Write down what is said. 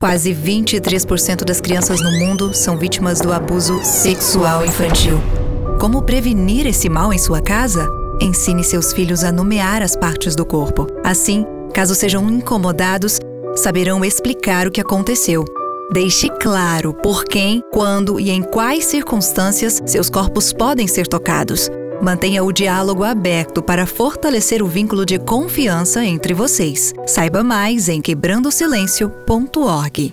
Quase 23% das crianças no mundo são vítimas do abuso sexual infantil. Como prevenir esse mal em sua casa? Ensine seus filhos a nomear as partes do corpo. Assim, caso sejam incomodados, saberão explicar o que aconteceu. Deixe claro por quem, quando e em quais circunstâncias seus corpos podem ser tocados. Mantenha o diálogo aberto para fortalecer o vínculo de confiança entre vocês. Saiba mais em quebrandosilencio.org.